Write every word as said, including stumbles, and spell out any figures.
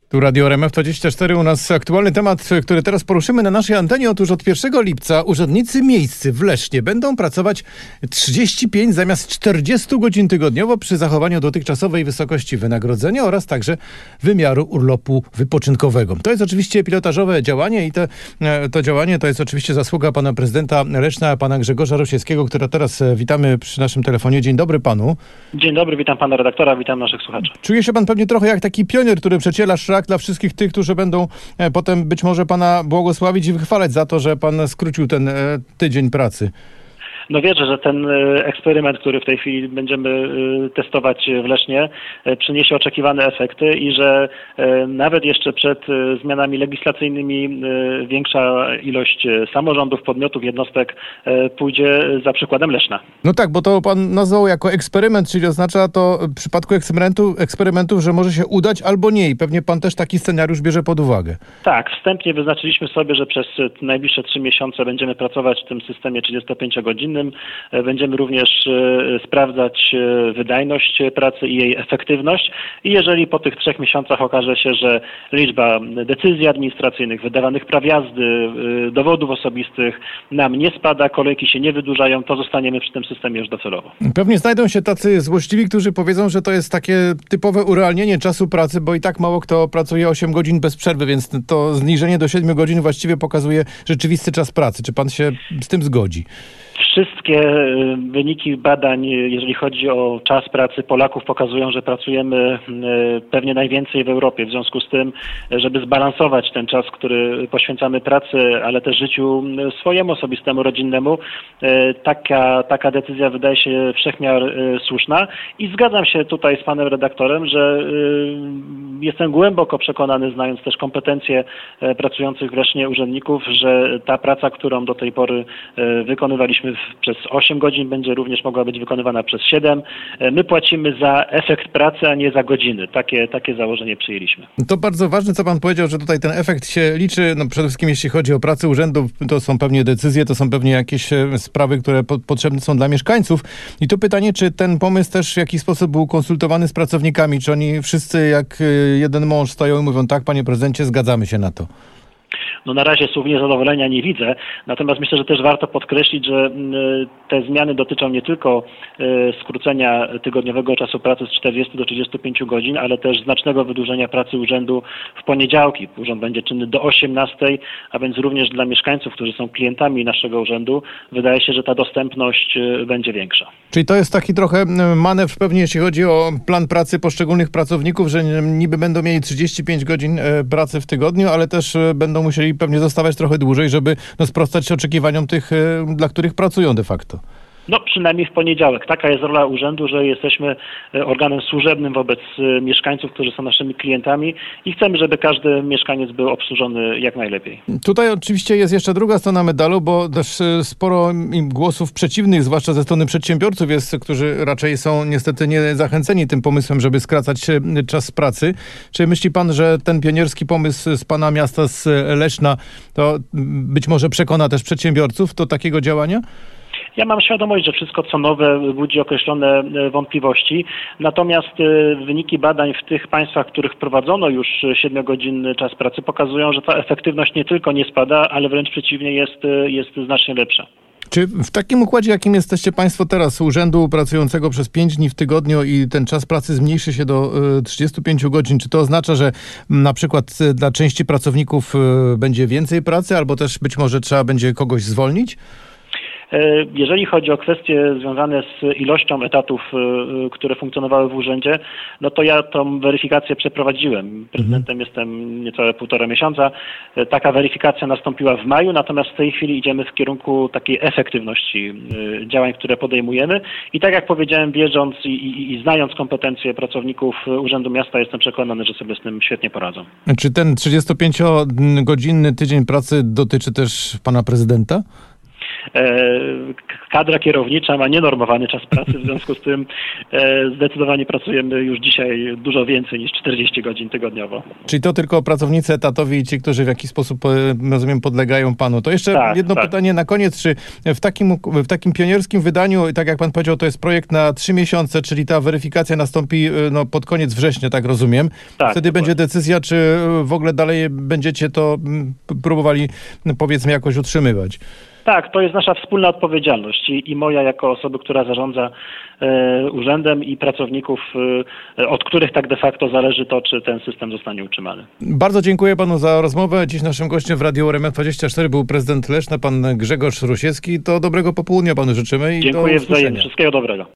Tu Radio R M F dwadzieścia cztery, u nas aktualny temat, który teraz poruszymy na naszej antenie. Otóż od pierwszego lipca urzędnicy miejscy w Lesznie będą pracować trzydzieści pięć zamiast czterdzieści godzin tygodniowo przy zachowaniu dotychczasowej wysokości wynagrodzenia oraz także wymiaru urlopu wypoczynkowego. To jest oczywiście pilotażowe działanie i to, to działanie to jest oczywiście zasługa pana prezydenta Leszna, pana Grzegorza Rosieckiego, którego teraz witamy przy naszym telefonie. Dzień dobry panu. Dzień dobry, witam pana redaktora, witam naszych słuchaczy. Czuje się pan pewnie trochę jak taki pionier, który przeciela szlak dla wszystkich tych, którzy będą e, potem być może pana błogosławić i wychwalać za to, że pan skrócił ten e, tydzień pracy. No wierzę, że ten eksperyment, który w tej chwili będziemy testować w Lesznie, przyniesie oczekiwane efekty i że nawet jeszcze przed zmianami legislacyjnymi większa ilość samorządów, podmiotów, jednostek pójdzie za przykładem Leszna. No tak, bo to pan nazwał jako eksperyment, czyli oznacza to w przypadku eksperymentu, eksperymentów, że może się udać albo nie i pewnie pan też taki scenariusz bierze pod uwagę. Tak, wstępnie wyznaczyliśmy sobie, że przez najbliższe trzy miesiące będziemy pracować w tym systemie trzydziestopięciogodzinnym. Będziemy również sprawdzać wydajność pracy i jej efektywność i jeżeli po tych trzech miesiącach okaże się, że liczba decyzji administracyjnych, wydawanych praw jazdy, dowodów osobistych nam nie spada, kolejki się nie wydłużają, to zostaniemy przy tym systemie już docelowo. Pewnie znajdą się tacy złośliwi, którzy powiedzą, że to jest takie typowe urealnienie czasu pracy, bo i tak mało kto pracuje osiem godzin bez przerwy, więc to zniżenie do siedmiu godzin właściwie pokazuje rzeczywisty czas pracy. Czy pan się z tym zgodzi? Wszystkie wyniki badań, jeżeli chodzi o czas pracy Polaków, pokazują, że pracujemy pewnie najwięcej w Europie. W związku z tym, żeby zbalansować ten czas, który poświęcamy pracy, ale też życiu swojemu, osobistemu, rodzinnemu, taka, taka decyzja wydaje się wszechmiar słuszna. I zgadzam się tutaj z panem redaktorem, że jestem głęboko przekonany, znając też kompetencje pracujących w Lesznie urzędników, że ta praca, którą do tej pory wykonywaliśmy przez osiem godzin, będzie również mogła być wykonywana przez siedem. My płacimy za efekt pracy, a nie za godziny. Takie, takie założenie przyjęliśmy. To bardzo ważne, co pan powiedział, że tutaj ten efekt się liczy. No przede wszystkim jeśli chodzi o pracę urzędów, to są pewnie decyzje, to są pewnie jakieś sprawy, które po- potrzebne są dla mieszkańców. I tu pytanie, czy ten pomysł też w jakiś sposób był konsultowany z pracownikami? Czy oni wszyscy jak jeden mąż stoją i mówią, tak, panie prezydencie, zgadzamy się na to? No na razie słów niezadowolenia nie widzę, natomiast myślę, że też warto podkreślić, że te zmiany dotyczą nie tylko skrócenia tygodniowego czasu pracy z czterdziestu do trzydziestu pięciu godzin, ale też znacznego wydłużenia pracy urzędu w poniedziałki. Urząd będzie czynny do osiemnastej, a więc również dla mieszkańców, którzy są klientami naszego urzędu, wydaje się, że ta dostępność będzie większa. Czyli to jest taki trochę manewr pewnie, jeśli chodzi o plan pracy poszczególnych pracowników, że niby będą mieli trzydzieści pięć godzin pracy w tygodniu, ale też będą musieli pewnie zostawać trochę dłużej, żeby no, sprostać oczekiwaniom tych, dla których pracują de facto. No przynajmniej w poniedziałek. Taka jest rola urzędu, że jesteśmy organem służebnym wobec mieszkańców, którzy są naszymi klientami i chcemy, żeby każdy mieszkaniec był obsłużony jak najlepiej. Tutaj oczywiście jest jeszcze druga strona medalu, bo też sporo głosów przeciwnych, zwłaszcza ze strony przedsiębiorców jest, którzy raczej są niestety nie zachęceni tym pomysłem, żeby skracać czas pracy. Czy myśli pan, że ten pionierski pomysł z pana miasta, z Leszna, to być może przekona też przedsiębiorców do takiego działania? Ja mam świadomość, że wszystko co nowe budzi określone wątpliwości, natomiast wyniki badań w tych państwach, w których wprowadzono już siedmiogodzinny czas pracy, pokazują, że ta efektywność nie tylko nie spada, ale wręcz przeciwnie jest, jest znacznie lepsza. Czy w takim układzie, jakim jesteście państwo teraz, urzędu pracującego przez pięć dni w tygodniu i ten czas pracy zmniejszy się do trzydziestu pięciu godzin, czy to oznacza, że na przykład dla części pracowników będzie więcej pracy, albo też być może trzeba będzie kogoś zwolnić? Jeżeli chodzi o kwestie związane z ilością etatów, które funkcjonowały w urzędzie, no to ja tą weryfikację przeprowadziłem. Prezydentem mhm. jestem niecałe półtora miesiąca. Taka weryfikacja nastąpiła w maju, natomiast w tej chwili idziemy w kierunku takiej efektywności działań, które podejmujemy. I tak jak powiedziałem, wiedząc i, i, i znając kompetencje pracowników Urzędu Miasta, jestem przekonany, że sobie z tym świetnie poradzą. Czy ten trzydziestopięciogodzinny tydzień pracy dotyczy też pana prezydenta? kadra kierownicza ma nienormowany czas pracy, w związku z tym zdecydowanie pracujemy już dzisiaj dużo więcej niż czterdzieści godzin tygodniowo. Czyli to tylko pracownicy etatowi i ci, którzy w jakiś sposób, rozumiem, podlegają panu. To jeszcze tak, jedno tak. pytanie na koniec. Czy w takim, w takim pionierskim wydaniu, tak jak pan powiedział, to jest projekt na trzy miesiące, czyli ta weryfikacja nastąpi no, pod koniec września, tak rozumiem. Tak, Wtedy dokładnie. będzie decyzja, czy w ogóle dalej będziecie to próbowali, powiedzmy, jakoś utrzymywać. Tak, to jest nasza wspólna odpowiedzialność i, i moja jako osoby, która zarządza e, urzędem i pracowników, e, od których tak de facto zależy to, czy ten system zostanie utrzymany. Bardzo dziękuję panu za rozmowę. Dziś naszym gościem w Radiu R M F dwadzieścia cztery był prezydent Leszna, pan Grzegorz Rusiecki. To dobrego popołudnia panu życzymy i Dziękuję do usłyszenia. wzajemnie. Wszystkiego dobrego.